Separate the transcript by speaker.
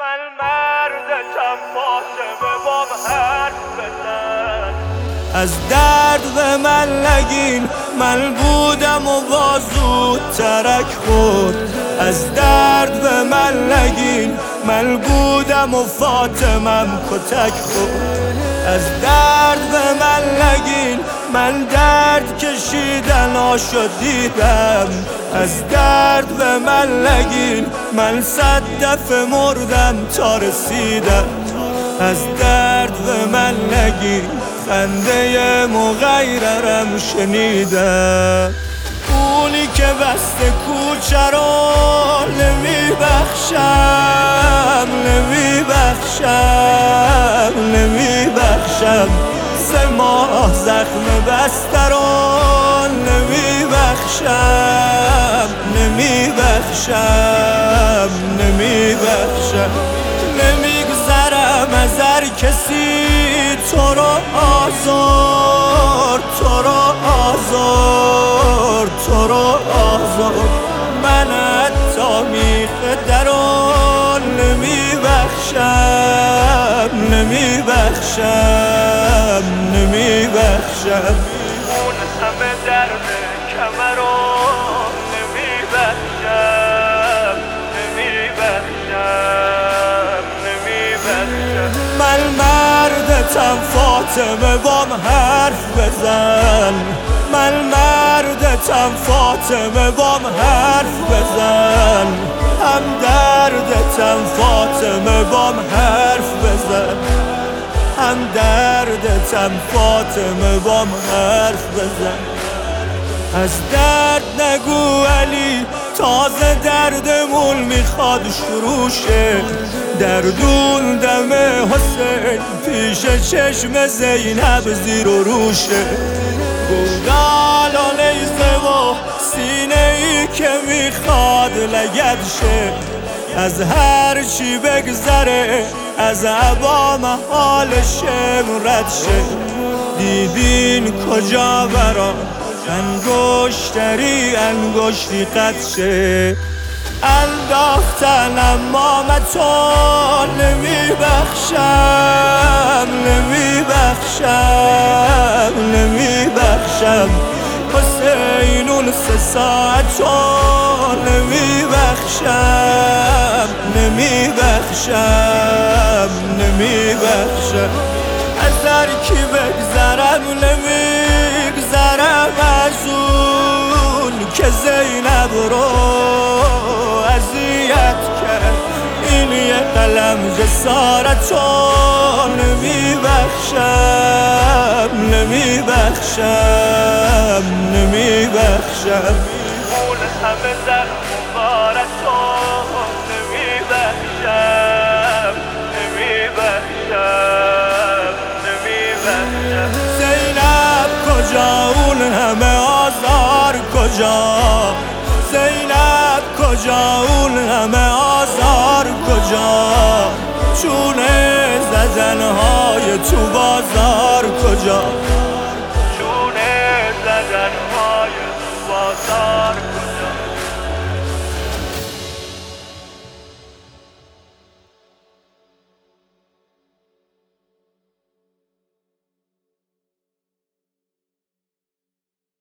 Speaker 1: من مردتم فاطمه بام حرف بزن. از درد به من نگین، من بودم و بازو ترک خورد. از درد به من نگین، من بودم و فاطمم کتک خورد. از درد به من نگین، من درد کشیدناشو دیدم. از درد به من نگین، من 100 دفعه مردم تا رسیدم. از درد به من نگین، خنده مغیرم شنیدم. اونی که بسته کوچه رو نمیبخشم، نمیبخشم، نمیبخشم. 3 ماه زخم بسته رو نمیبخشم، نمیبخشم، نمیبخشم. نمیگذرم از هر کسی تو رو آزار، تو رو آزار، تو رو آزار. من حتی میخ درون نمیبخشم، نمیبخشم، نمیبخشم. اون همه درد کمرون نمیبخشم، نمیبخشم، نمیبخشم. من مردتم فاطمه بام حرف بزن. من مردتم فاطمه بام حرف بزن. هم دردتم فاطمه بام حرف بزن. هم دردتم فاطمه بام حرف بزن. از درد نگو علی، تازه دردمون میخواد شروع شه. دردون دم حسین پیش چشم زینب زیر و روشه. گودال و نیزه و سینه ای که میخواد لگد شه. از هر چی بگذره از عبا محالشم رد شه. دیدین کجا برا انگشتری انگشتی قد شه. انداختن اما من تو نمیبخشم، نمیبخشم، نمیبخشم. حسین اون 3 ساعت تو نمیبخشم، نمیبخشم، نمیبخشم. از هر کی بگذرم نمیگذرم از اون که زینب رو اذیت کرد. این یه قلم جسارتو نمیبخشم، نمیبخشم، نمیبخشم. اون همه زخم بارتو نمیبخشم، نمیبخشم، نمیبخشم. زینب کجا، اون همه آزار کجا؟ زینب کجا، اون همه آزار کجا؟ چونه زدنهای تو بازار کجا؟